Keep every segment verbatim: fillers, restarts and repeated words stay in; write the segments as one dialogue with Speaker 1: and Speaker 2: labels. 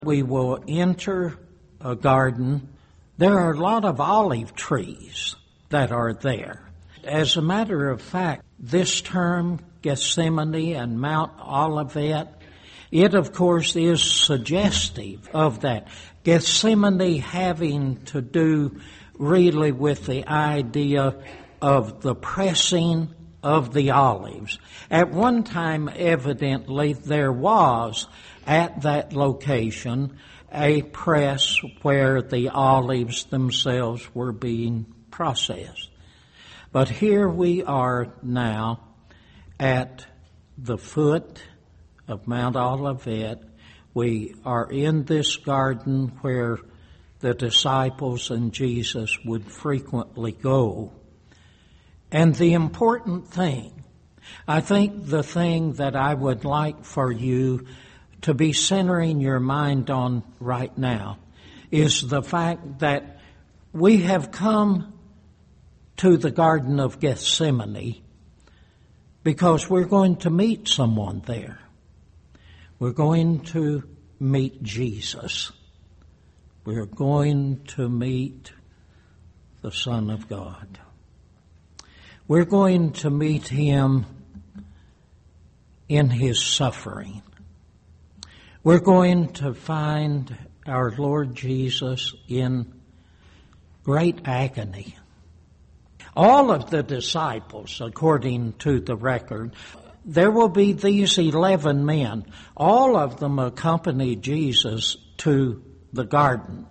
Speaker 1: We will enter a garden. There are a lot of olive trees that are there. As a matter of fact, this term, Gethsemane and Mount Olivet, it of course is suggestive of that. Gethsemane having to do really with the idea of the pressing of the olives. At one time, evidently, there was at that location a press where the olives themselves were being processed. But here we are now at the foot of Mount Olivet. We are in this garden where the disciples and Jesus would frequently go. And the important thing, I think the thing that I would like for you to be centering your mind on right now is the fact that we have come to the Garden of Gethsemane because we're going to meet someone there. We're going to meet Jesus. We're going to meet the Son of God. We're going to meet Him in His suffering. We're going to find our Lord Jesus in great agony. All of the disciples, according to the record, there will be these eleven men. All of them accompanied Jesus to the garden.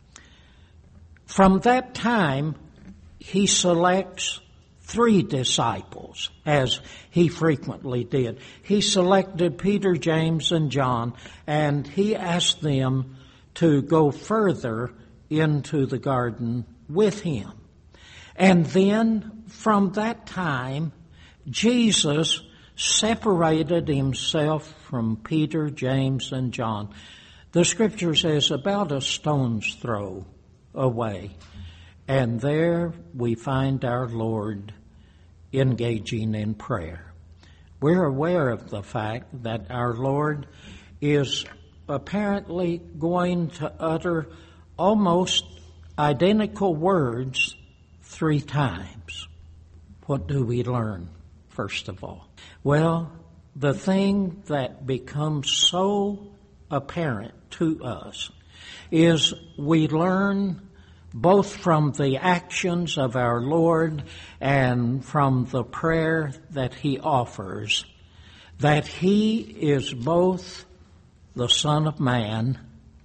Speaker 1: From that time, He selects three disciples, as He frequently did. He selected Peter, James, and John, and He asked them to go further into the garden with Him. And then, from that time, Jesus separated Himself from Peter, James, and John. The Scripture says about a stone's throw away. And there we find our Lord engaging in prayer. We're aware of the fact that our Lord is apparently going to utter almost identical words three times. What do we learn, first of all? Well, the thing that becomes so apparent to us is we learn both from the actions of our Lord and from the prayer that He offers, that He is both the Son of Man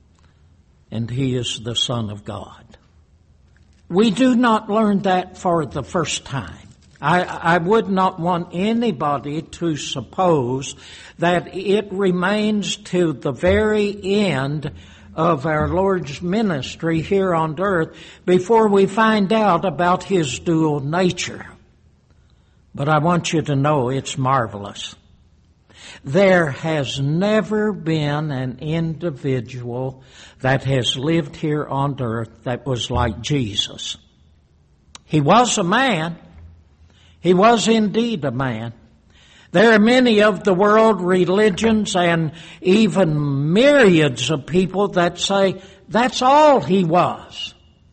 Speaker 1: and He is the Son of God. We do not learn that for the first time. I, I would not want anybody to suppose that it remains to the very end of our Lord's ministry here on earth before we find out about His dual nature. But I want you to know it's marvelous. There has never been an individual that has lived here on earth that was like Jesus. He was a man. He was indeed a man. There are many of the world religions and even myriads of people that say that's all He was.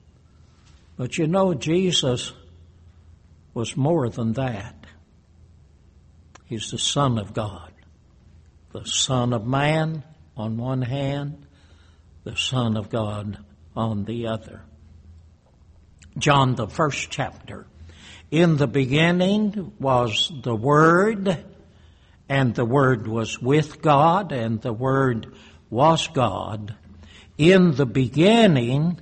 Speaker 1: But you know, Jesus was more than that. He's the Son of God. The Son of Man on one hand, the Son of God on the other. John, the first chapter. In the beginning was the Word, and the Word was with God, and the Word was God. In the beginning,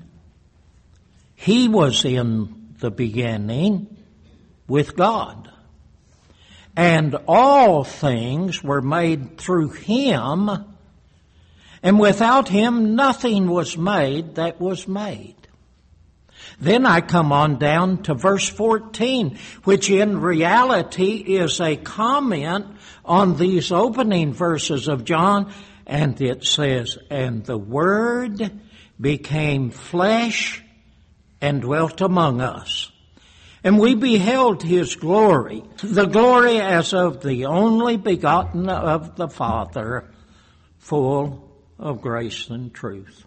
Speaker 1: He was in the beginning with God. And all things were made through Him, and without Him nothing was made that was made. Then I come on down to verse fourteen, which in reality is a comment on these opening verses of John, and it says, "And the Word became flesh and dwelt among us. And we beheld His glory, the glory as of the only begotten of the Father, full of grace and truth.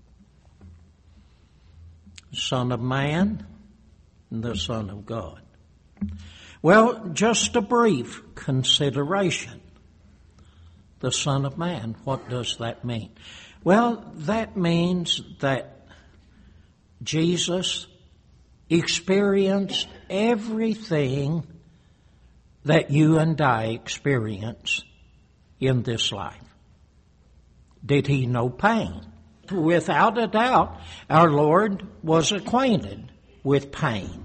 Speaker 1: Son of man and the Son of God. Well, just a brief consideration. The Son of Man, what does that mean? Well, that means that Jesus experienced everything that you and I experience in this life. Did he know pain? Without a doubt, our Lord was acquainted with pain.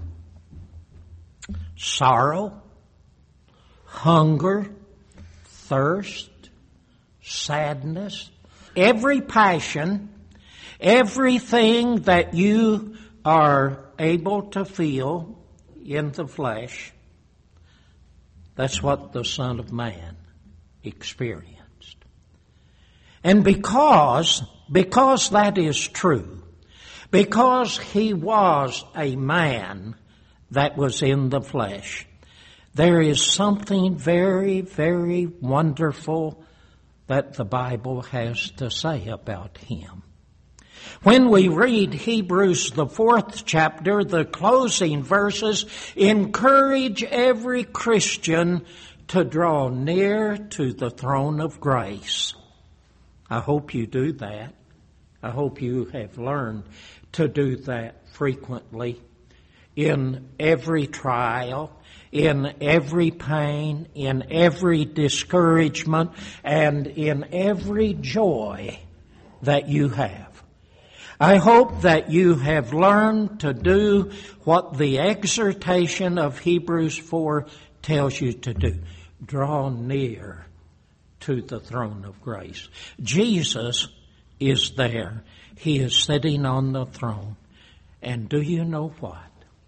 Speaker 1: Sorrow, hunger, thirst, sadness, every passion, everything that you are able to feel in the flesh, that's what the Son of Man experienced. And because, because that is true, because he was a man that was in the flesh, there is something very, very wonderful that the Bible has to say about him. When we read Hebrews, the fourth chapter, the closing verses encourage every Christian to draw near to the throne of grace. I hope you do that. I hope you have learned to do that frequently in every trial, in every pain, in every discouragement, and in every joy that you have. I hope that you have learned to do what the exhortation of Hebrews four tells you to do. Draw near to the throne of grace. Jesus is there. He is sitting on the throne. And do you know what?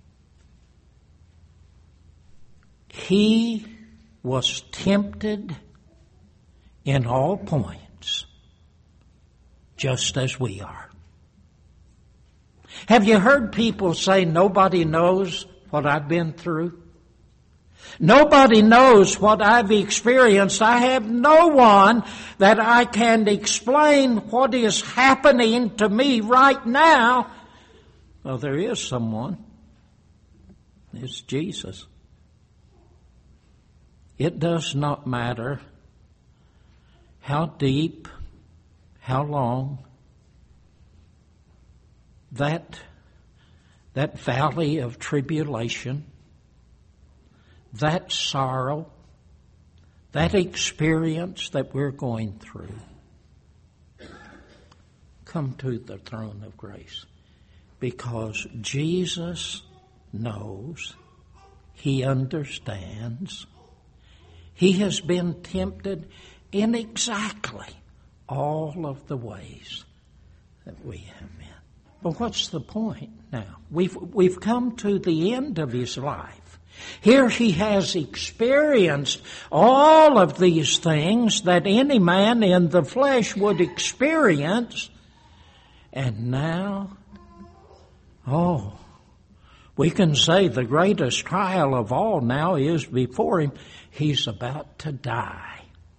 Speaker 1: He was tempted in all points, just as we are. Have you heard people say, nobody knows what I've been through? Nobody knows what I've experienced. I have no one that I can explain what is happening to me right now. Well, there is someone. It's Jesus. It does not matter how deep, how long that, that valley of tribulation, that sorrow, that experience that we're going through. Come to the throne of grace, because Jesus knows, he understands, he has been tempted in exactly all of the ways that we have been. But what's the point now? We've, we've come to the end of his life. Here he has experienced all of these things that any man in the flesh would experience. And now, oh, we can say the greatest trial of all now is before him. He's about to die.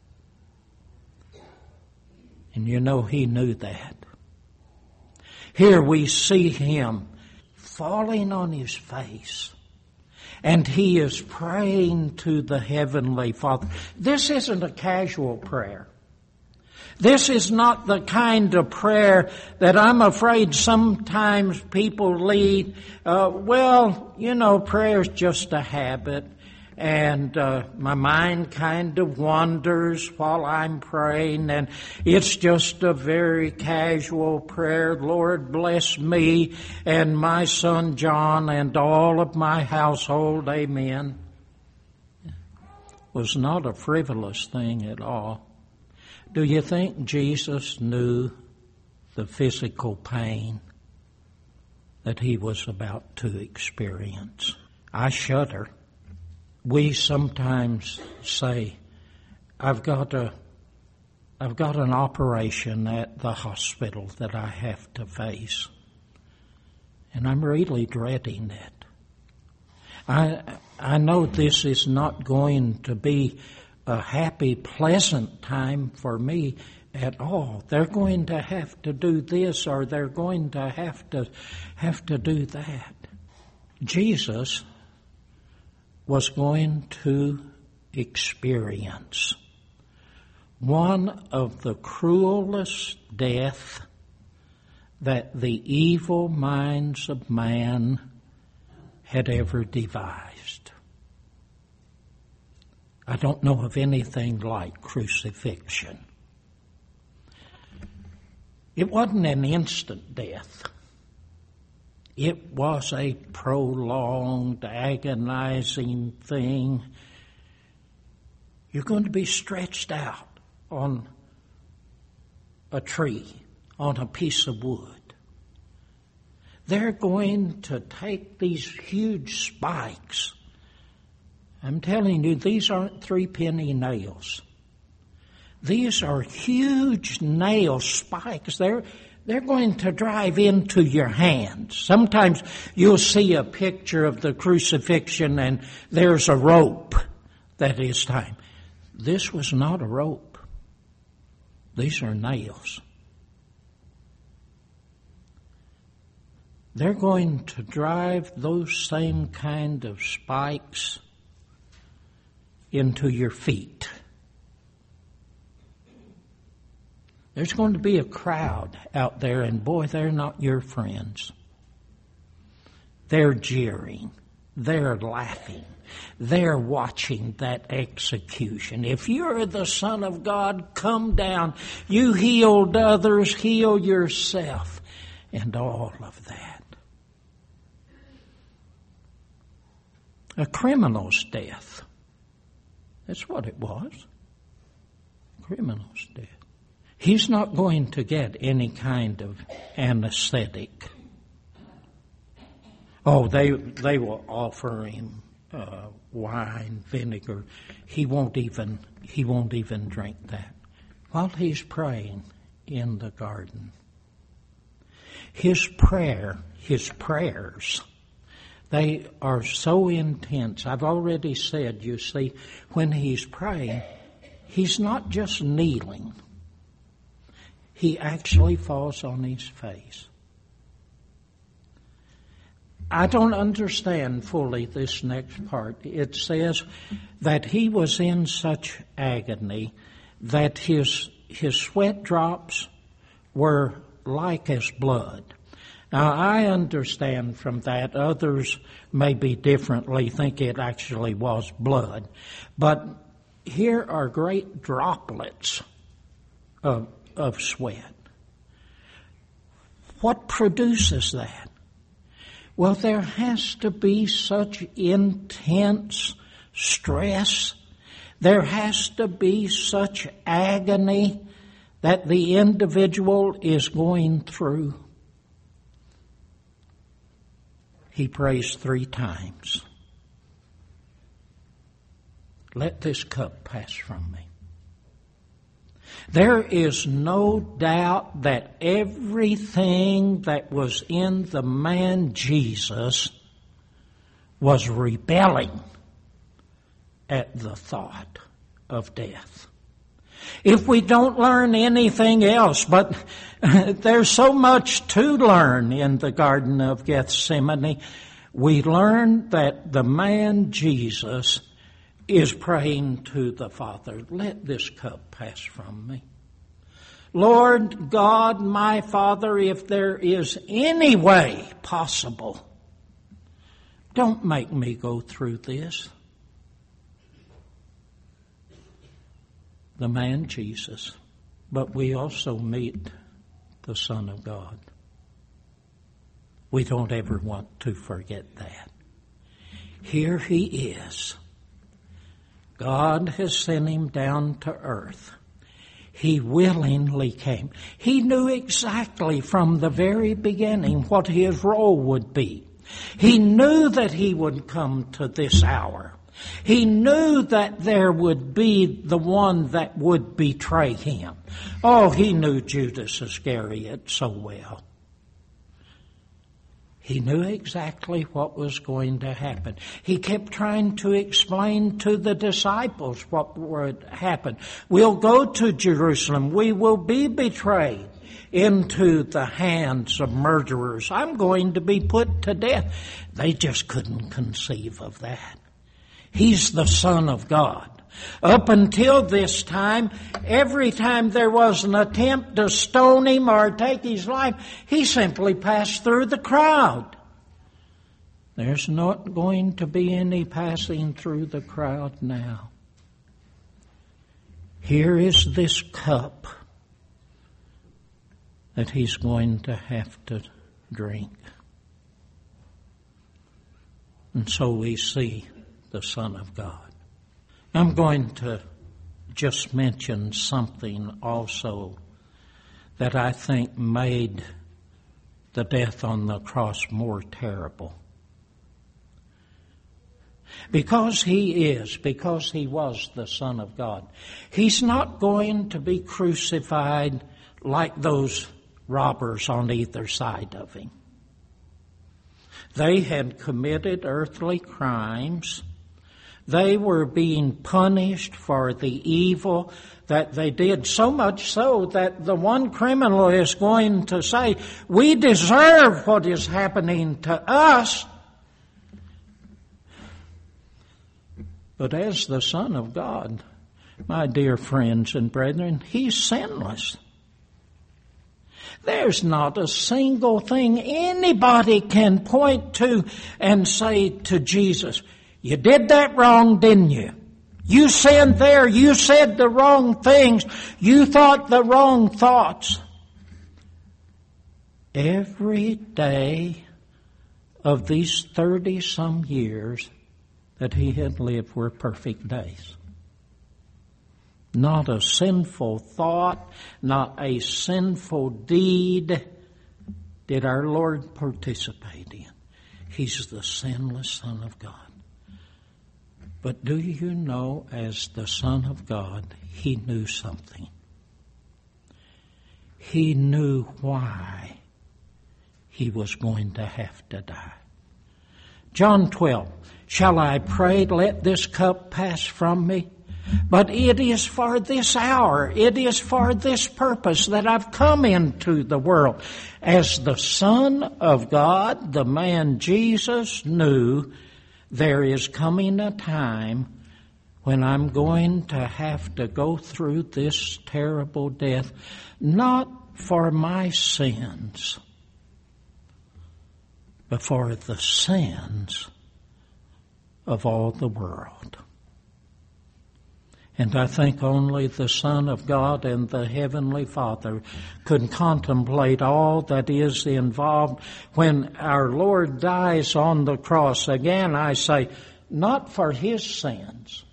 Speaker 1: And you know he knew that. Here we see him falling on his face. And he is praying to the Heavenly Father. This isn't a casual prayer. This is not the kind of prayer that I'm afraid sometimes people lead. Uh, well, you know, prayer's just a habit. And uh, my mind kind of wanders while I'm praying, and it's just a very casual prayer. Lord, bless me and my son John and all of my household. Amen. It was not a frivolous thing at all. Do you think Jesus knew the physical pain that he was about to experience? I shudder. We sometimes say, I've got a, I've got an operation at the hospital that I have to face. And I'm really dreading it. I, I know this is not going to be a happy, pleasant time for me at all. They're going to have to do this, or they're going to have to have to do that. Jesus was going to experience one of the cruelest death that the evil minds of man had ever devised. I don't know of anything like crucifixion. It wasn't an instant death. It was a prolonged, agonizing thing. You're going to be stretched out on a tree, on a piece of wood. They're going to take these huge spikes. I'm telling you, these aren't three penny nails. These are huge nail spikes. They're, they're going to drive into your hands. Sometimes you'll see a picture of the crucifixion and there's a rope that is tied. This was not a rope. These are nails. They're going to drive those same kind of spikes into your feet. There's going to be a crowd out there, and boy, they're not your friends. They're jeering. They're laughing. They're watching that execution. If you're the Son of God, come down. You healed others, heal yourself, and all of that. A criminal's death. That's what it was. A criminal's death. He's not going to get any kind of anesthetic. Oh, they they will offer him uh, wine, vinegar. He won't even he won't even drink that. While he's praying in the garden, his prayer, his prayers, they are so intense. I've already said, you see, when he's praying, he's not just kneeling. He actually falls on his face. I don't understand fully this next part. It says that he was in such agony that his his sweat drops were like as blood. Now, I understand from that. Others maybe differently think it actually was blood. But here are great droplets of of sweat. What produces that? Well, there has to be such intense stress. There has to be such agony that the individual is going through. He prays three times. Let this cup pass from me. There is no doubt that everything that was in the man Jesus was rebelling at the thought of death. If we don't learn anything else, but there's so much to learn in the Garden of Gethsemane, we learn that the man Jesus is praying to the Father, let this cup pass from me. Lord God, my Father, if there is any way possible, don't make me go through this. The man Jesus, but we also meet the Son of God. We don't ever want to forget that. Here he is. God has sent him down to earth. He willingly came. He knew exactly from the very beginning what his role would be. He knew that he would come to this hour. He knew that there would be the one that would betray him. Oh, he knew Judas Iscariot so well. He knew exactly what was going to happen. He kept trying to explain to the disciples what would happen. We'll go to Jerusalem. We will be betrayed into the hands of murderers. I'm going to be put to death. They just couldn't conceive of that. He's the Son of God. Up until this time, every time there was an attempt to stone him or take his life, he simply passed through the crowd. There's not going to be any passing through the crowd now. Here is this cup that he's going to have to drink. And so we see the Son of God. I'm going to just mention something also that I think made the death on the cross more terrible. Because he is, because he was the Son of God, he's not going to be crucified like those robbers on either side of him. They had committed earthly crimes. They were being punished for the evil that they did, so much so that the one criminal is going to say, we deserve what is happening to us. But as the Son of God, my dear friends and brethren, he's sinless. There's not a single thing anybody can point to and say to Jesus, you did that wrong, didn't you? You sinned there. You said the wrong things. You thought the wrong thoughts. Every day of these thirty-some years that he had lived were perfect days. Not a sinful thought, not a sinful deed did our Lord participate in. He's the sinless Son of God. But do you know, as the Son of God, he knew something. He knew why he was going to have to die. John twelve, shall I pray, let this cup pass from me? But it is for this hour, it is for this purpose that I've come into the world. As the Son of God, the man Jesus knew, there is coming a time when I'm going to have to go through this terrible death, not for my sins, but for the sins of all the world. And I think only the Son of God and the Heavenly Father could contemplate all that is involved when our Lord dies on the cross. Again, I say, not for his sins.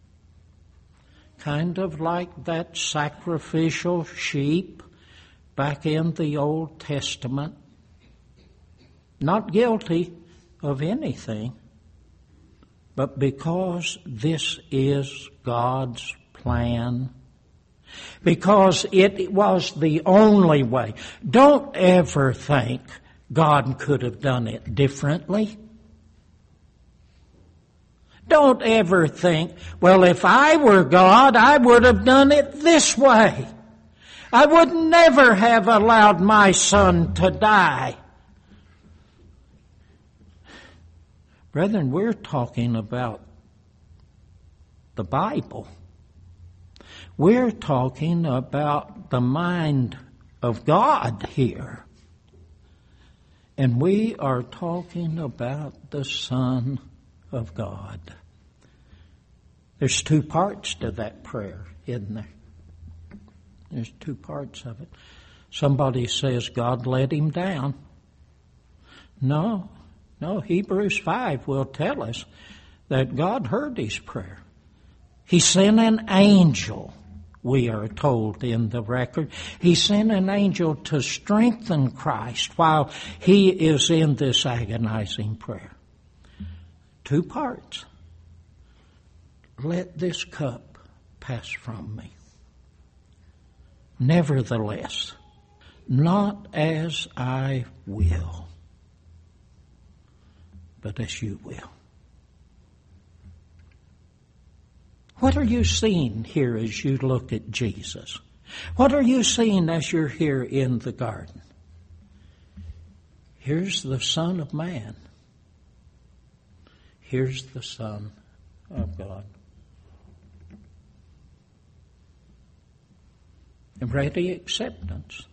Speaker 1: Kind of like that sacrificial sheep back in the Old Testament. Not guilty of anything, but because this is God's plan, because it was the only way. Don't ever think God could have done it differently. Don't ever think, well, if I were God, I would have done it this way. I would never have allowed my son to die. Brethren, we're talking about the Bible. We're talking about the mind of God here. And we are talking about the Son of God. There's two parts to that prayer, isn't there? There's two parts of it. Somebody says God let him down. No. No, Hebrews five will tell us that God heard his prayer. He sent an angel, we are told in the record. He sent an angel to strengthen Christ while he is in this agonizing prayer. Two parts. Let this cup pass from me. Nevertheless, not as I will, but as you will. What are you seeing here as you look at Jesus? What are you seeing as you're here in the garden? Here's the Son of Man. Here's the Son of God. And ready acceptance.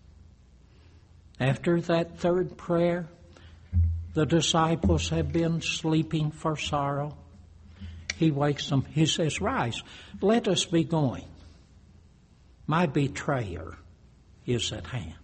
Speaker 1: After that third prayer, the disciples have been sleeping for sorrow. He wakes them. He says, "Rise, let us be going. My betrayer is at hand."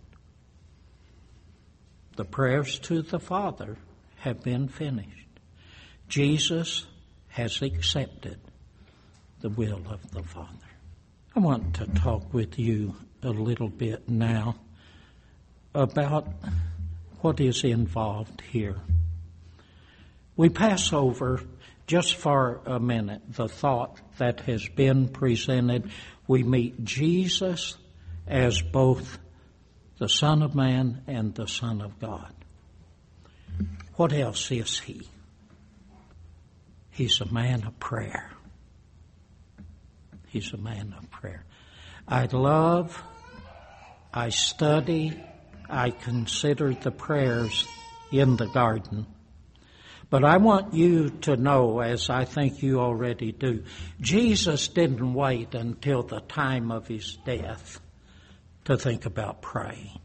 Speaker 1: The prayers to the Father have been finished. Jesus has accepted the will of the Father. I want to talk with you a little bit now about what is involved here. We pass over just for a minute the thought that has been presented. We meet Jesus as both the Son of Man and the Son of God. What else is he? He's a man of prayer. He's a man of prayer. I love, I study, I consider the prayers in the garden. But I want you to know, as I think you already do, Jesus didn't wait until the time of his death to think about praying.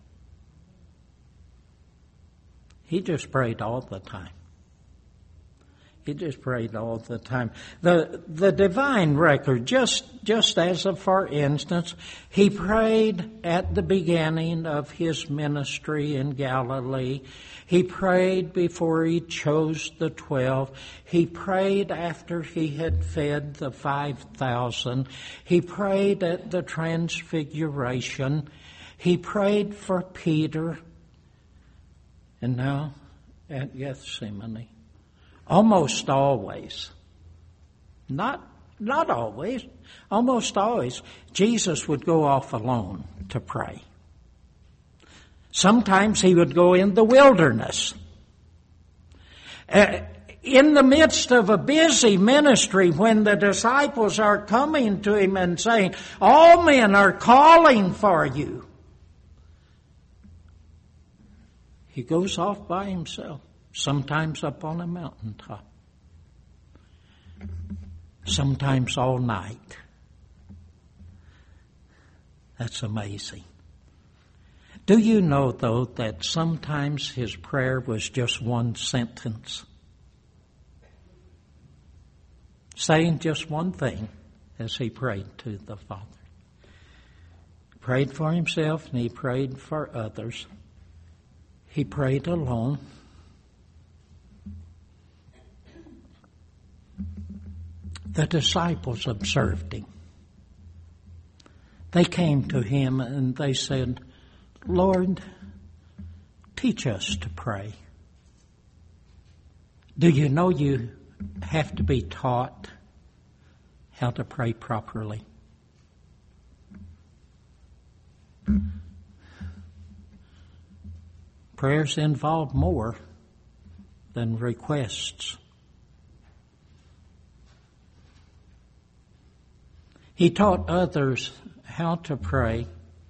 Speaker 1: He just prayed all the time. He just prayed all the time. The the divine record, just, just as a for instance, he prayed at the beginning of his ministry in Galilee. He prayed before he chose the twelve. He prayed after he had fed the five thousand. He prayed at the transfiguration. He prayed for Peter. And now at Gethsemane. Almost always, not not always, almost always, Jesus would go off alone to pray. Sometimes he would go in the wilderness. Uh, in the midst of a busy ministry, when the disciples are coming to him and saying, "All men are calling for you," he goes off by himself. Sometimes up on a mountaintop. Sometimes all night. That's amazing. Do you know, though, that sometimes his prayer was just one sentence? Saying just one thing as he prayed to the Father. He prayed for himself and he prayed for others. He prayed alone. The disciples observed him. They came to him and they said, "Lord, teach us to pray." Do you know you have to be taught how to pray properly? Prayers involve more than requests. He taught others how to pray,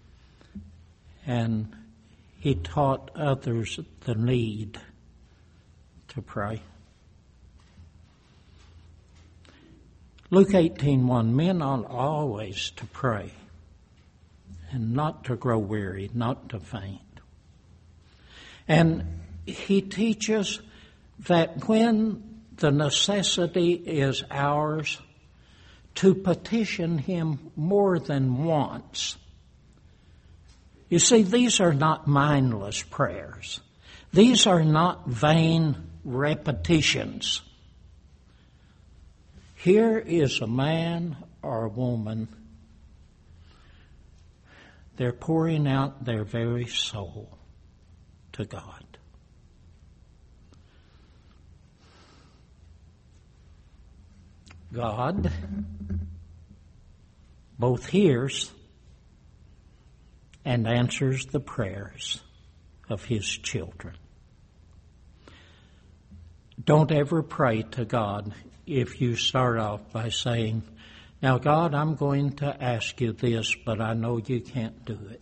Speaker 1: and he taught others the need to pray. Luke eighteen one, men ought always to pray, and not to grow weary, not to faint. And he teaches that when the necessity is ours, to petition him more than once. You see, these are not mindless prayers. These are not vain repetitions. Here is a man or a woman. They're pouring out their very soul to God. God both hears and answers the prayers of his children. Don't ever pray to God if you start off by saying, "Now, God, I'm going to ask you this, but I know you can't do it."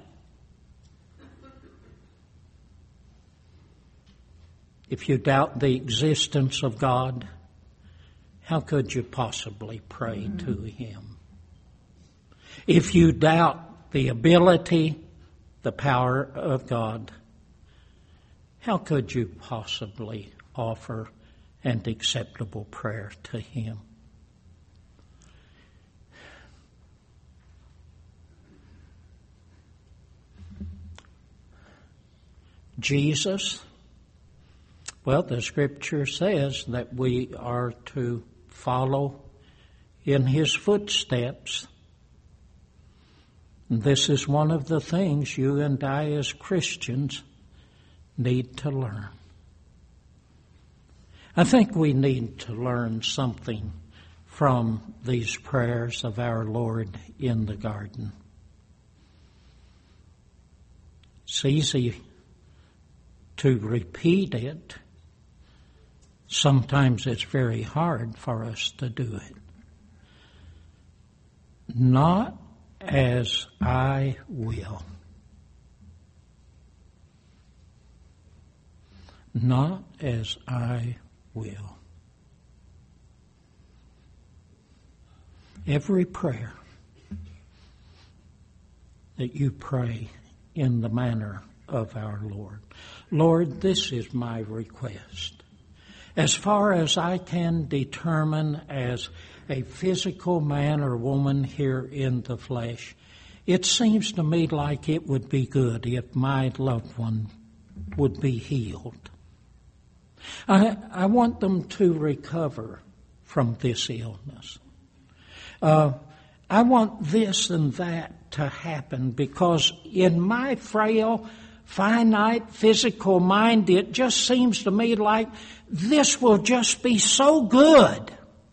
Speaker 1: If you doubt the existence of God, how could you possibly pray mm-hmm. to Him? If you doubt the ability, the power of God, how could you possibly offer an acceptable prayer to Him? Jesus, well, the Scripture says that we are to follow in His footsteps. And this is one of the things you and I as Christians need to learn. I think we need to learn something from these prayers of our Lord in the garden. It's easy to repeat it. Sometimes it's very hard for us to do it. Not as I will. Not as I will. Every prayer that you pray in the manner of our Lord. Lord, this is my request. As far as I can determine as a physical man or woman here in the flesh, it seems to me like it would be good if my loved one would be healed. I, I want them to recover from this illness. Uh, I want this and that to happen because in my frail, finite, physical mind, it just seems to me like this will just be so good.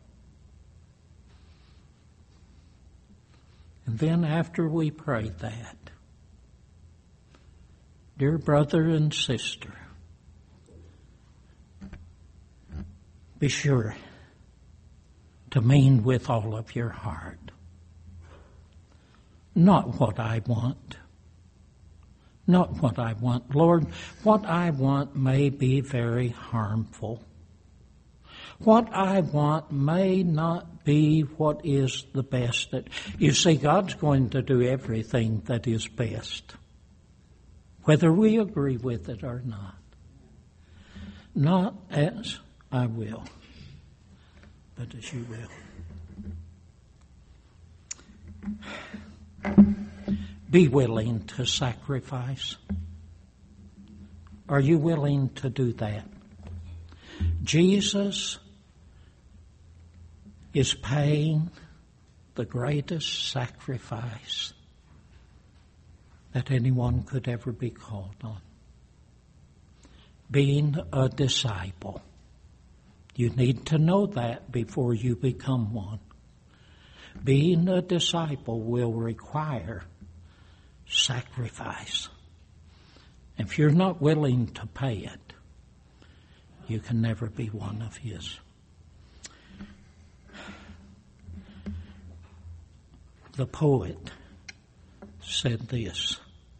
Speaker 1: And then after we pray that, dear brother and sister, be sure to mean with all of your heart, not what I want, not what I want. Lord, what I want may be very harmful. What I want may not be what is the best. That, you see, God's going to do everything that is best, whether we agree with it or not. Not as I will, but as you will. Be willing to sacrifice. Are you willing to do that? Jesus is paying the greatest sacrifice that anyone could ever be called on. Being a disciple. You need to know that before you become one. Being a disciple will require sacrifice. If you're not willing to pay it, you can never be one of His. The poet said this,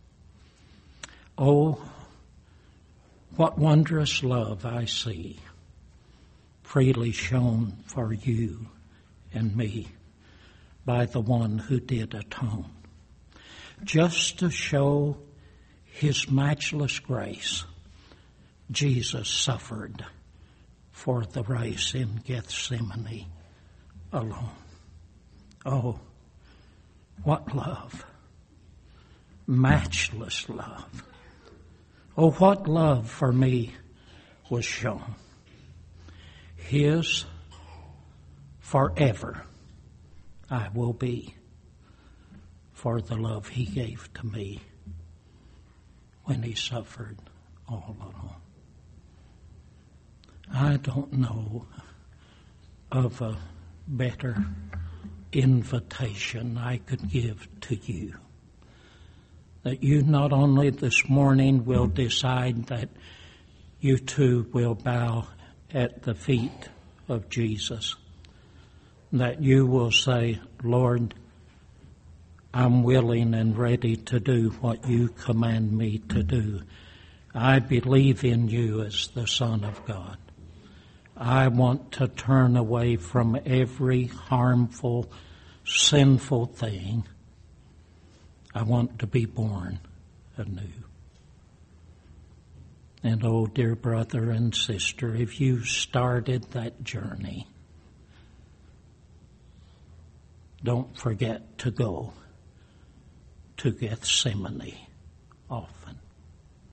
Speaker 1: "Oh, what wondrous love I see, freely shown for you and me by the one who did atone. Just to show His matchless grace, Jesus suffered for the race in Gethsemane alone." Oh, what love! Matchless love. Oh, what love for me was shown. His forever I will be, for the love He gave to me when He suffered all alone. I don't know of a better invitation I could give to you, that you not only this morning will decide that you too will bow at the feet of Jesus, that you will say, Lord, I'm willing and ready to do what you command me to do. I believe in you as the Son of God. I want to turn away from every harmful, sinful thing. I want to be born anew. And oh, dear brother and sister, if you started that journey, don't forget to go to Gethsemane often.